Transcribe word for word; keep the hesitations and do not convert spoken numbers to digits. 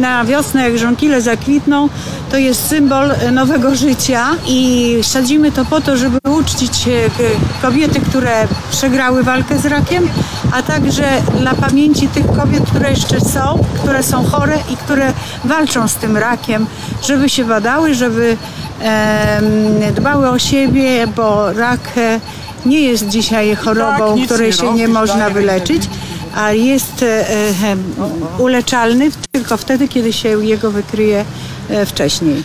na wiosnę, jak żonkile zakwitną, to jest symbol nowego życia i sadzimy to po to, żeby uczcić kobiety, które przegrały walkę z rakiem, a także dla pamięci tych kobiet, które jeszcze są, które są chore i które walczą z tym rakiem, żeby się badały, żeby e, dbały o siebie, bo rak nie jest dzisiaj chorobą, tak, której się nie można wyleczyć, a jest e, e, uleczalny tylko wtedy, kiedy się jego wykryje e, wcześniej.